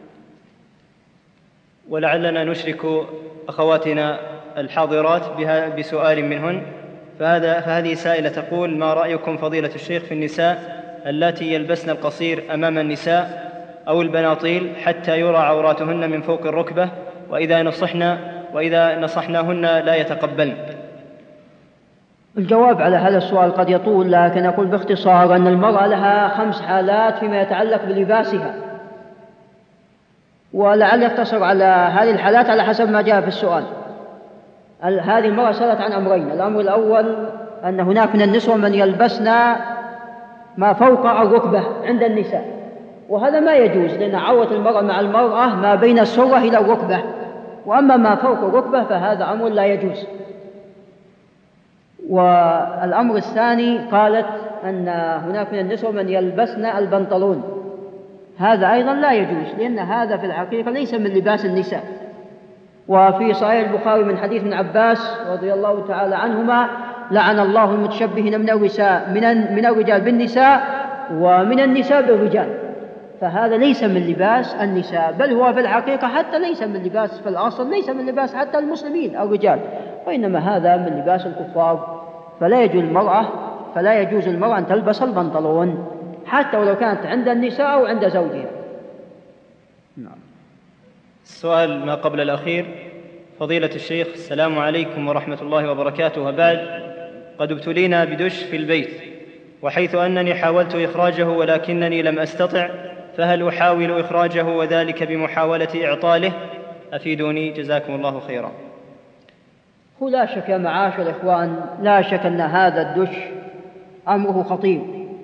ولعلنا نشرك أخواتنا الحاضرات بها بسؤال منهن. فهذا فهذه سائلة تقول: ما رأيكم فضيلة الشيخ في النساء اللاتي يلبسن القصير أمام النساء أو البناطيل حتى يرى عوراتهن من فوق الركبة، وإذا نصحنا وإذا نصحناهن لا يتقبلن؟ الجواب على هذا السؤال قد يطول، لكن أقول باختصار أن المرأة لها خمس حالات فيما يتعلق بلباسها، ولعل يقتصر على هذه الحالات على حسب ما جاء في السؤال. هذه المرأة سألت عن أمرين: الأمر الأول أن هناك من النسوة من يلبسن ما فوق الركبة عند النساء، وهذا ما يجوز، لأن عورة المرأة مع المرأة ما بين السرة إلى الركبة، وأما ما فوق الركبة فهذا أمر لا يجوز. والأمر الثاني قالت أن هناك من النسوة من يلبسن البنطلون، هذا أيضا لا يجوز، لأن هذا في الحقيقة ليس من لباس النساء. وفي صحيح البخاري من حديث ابن عباس رضي الله تعالى عنهما: لعن الله المتشبهين من النساء من الرجال بالنساء ومن النساء بالرجال، فهذا ليس من لباس النساء، بل هو في الحقيقة حتى ليس من لباس، في الأصل ليس من لباس حتى المسلمين الرجال، وإنما هذا من لباس الكفار. فلا يجوز المرأة فلا يجوز المرأة أن تلبس البنطلون حتى ولو كانت عند النساء أو عند زوجها. نعم. السؤال ما قبل الأخير: فضيلة الشيخ، السلام عليكم ورحمة الله وبركاته، وبعد، قد ابتلينا بدش في البيت، وحيث أنني حاولت إخراجه ولكنني لم أستطع، فهل أحاول إخراجه وذلك بمحاولة إعطاله؟ أفيدوني جزاكم الله خيرا. هو لا شك يا معاشر الإخوان، لا شك أن هذا الدش أمره خطير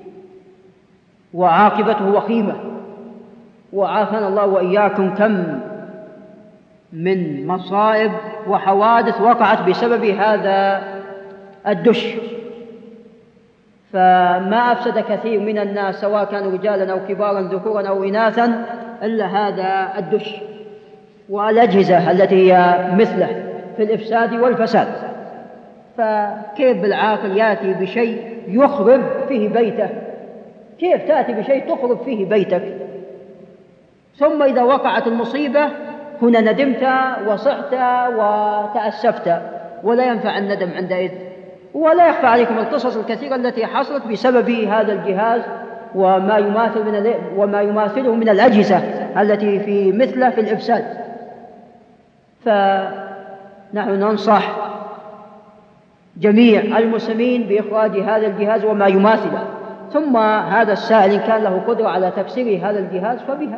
وعاقبته وخيمة، وعافانا الله وإياكم كم من مصائب وحوادث وقعت بسبب هذا الدش. فما أفسد كثير من الناس سواء كانوا رجالا أو كبارا ذكورا أو إناثا إلا هذا الدش والأجهزة التي هي مثله في الإفساد والفساد. فكيف بالعاقل يأتي بشيء يخرب فيه بيته؟ كيف تأتي بشيء تخرب فيه بيتك؟ ثم إذا وقعت المصيبة هنا ندمت وصحت وتأسفت، ولا ينفع الندم عندئذ. ولا يخفى عليكم القصص الكثيرة التي حصلت بسبب هذا الجهاز وما يماثل من وما يماثله من الأجهزة التي في مثله في الإفساد. فنحن ننصح جميع المسلمين بإخراج هذا الجهاز وما يماثله، ثم هذا السائل إن كان له قدرة على تكسير هذا الجهاز فبها،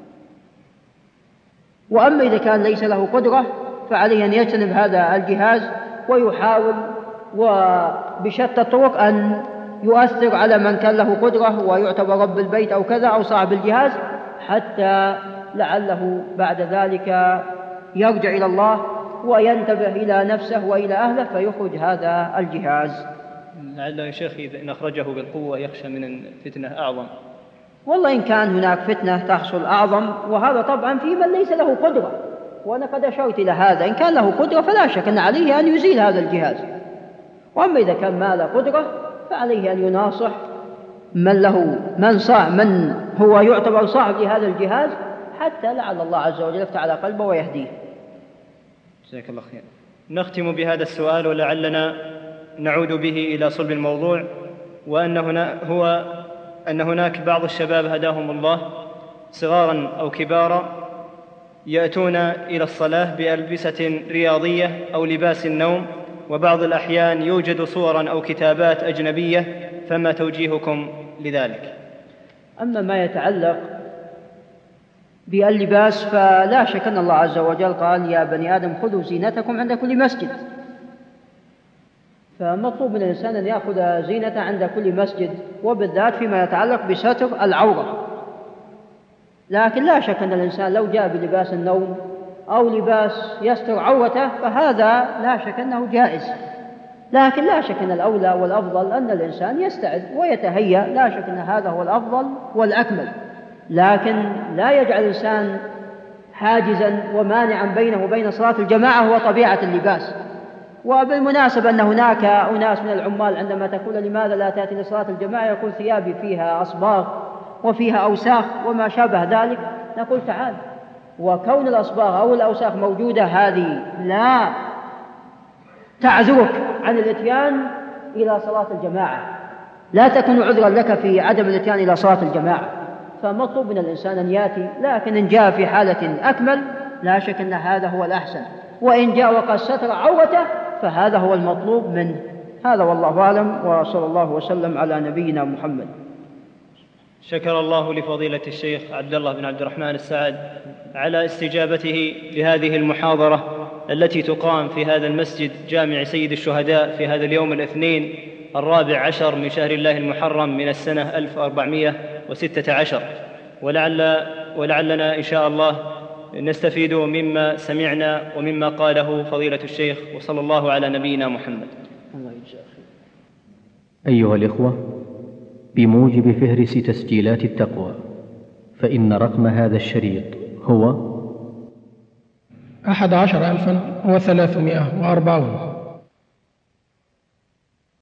وأما إذا كان ليس له قدرة فعليه أن يجتنب هذا الجهاز ويحاول وبشتى الطرق أن يؤثر على من كان له قدرة ويعتبر رب البيت أو كذا أو صاحب الجهاز، حتى لعله بعد ذلك يرجع إلى الله وينتبه إلى نفسه وإلى أهله فيخرج هذا الجهاز. لعله يا شيخ إذا أخرجه بالقوة يخشى من الفتنة أعظم. والله إن كان هناك فتنة تحصل أعظم، وهذا طبعا في من ليس له قدرة، وأنا قد أشرت إلى هذا، إن كان له قدرة فلا شك أن عليه أن يزيل هذا الجهاز، وأما إذا كان ما له قدرة فعليه أن يناصح من له من صاع من هو يعتبر صاحب لهذا الجهاز، حتى لعل الله عز وجل يفتح على قلبه ويهديه. جزاك الله خير. نختم بهذا السؤال ولعلنا نعود به إلى صلب الموضوع، وأن هنا هو أن هناك بعض الشباب هداهم الله صغارا أو كبارا يأتون إلى الصلاة بألبسة رياضية أو لباس النوم، وبعض الأحيان يوجد صورا أو كتابات أجنبية، فما توجيهكم لذلك؟ أما ما يتعلق باللباس فلا شك أن الله عز وجل قال يا بني آدم خذوا زينتكم عند كل مسجد، فمطلوب من الإنسان أن يأخذ زينته عند كل مسجد، وبالذات فيما يتعلق بستر العورة. لكن لا شك أن الإنسان لو جاء بلباس النوم أو لباس يستر عورته فهذا لا شك أنه جائز، لكن لا شك أن الأولى والأفضل أن الإنسان يستعد ويتهيأ، لا شك أن هذا هو الأفضل والأكمل، لكن لا يجعل الإنسان حاجزا ومانعا بينه وبين صلاة الجماعة هو طبيعة اللباس. وبالمناسبة أن هناك أناس من العمال عندما تقول لماذا لا تأتي لصلاة الجماعة يقول ثيابي فيها أصباغ وفيها أوساخ وما شابه ذلك، نقول تعال، وكون الأصباغ أو الأوساخ موجودة هذه لا تعذرك عن الإتيان إلى صلاة الجماعة، لا تكون عذرا لك في عدم الإتيان إلى صلاة الجماعة، فمطلوب من الإنسان أن يأتي، لكن إن جاء في حالة أكمل لا شك أن هذا هو الأحسن، وإن جاء وقد ستر عورته فهذا هو المطلوب منه. هذا والله أعلم، وصلى الله وسلم على نبينا محمد. شكر الله لفضيلة الشيخ عبد الله بن عبد الرحمن السعد على استجابته لهذه المحاضرة التي تقام في هذا المسجد جامع سيد الشهداء في هذا اليوم الاثنين الرابع عشر من شهر الله المحرم من السنة ألف وأربعمائة وستة عشر، ولعل ولعلنا إن شاء الله نستفيد مما سمعنا ومما قاله فضيلة الشيخ، وصلى الله على نبينا محمد. أيها الإخوة، بموجب فهرس تسجيلات التقوى فإن رقم هذا الشريط هو أحد عشر ألفا وثلاثمائة وأربعون.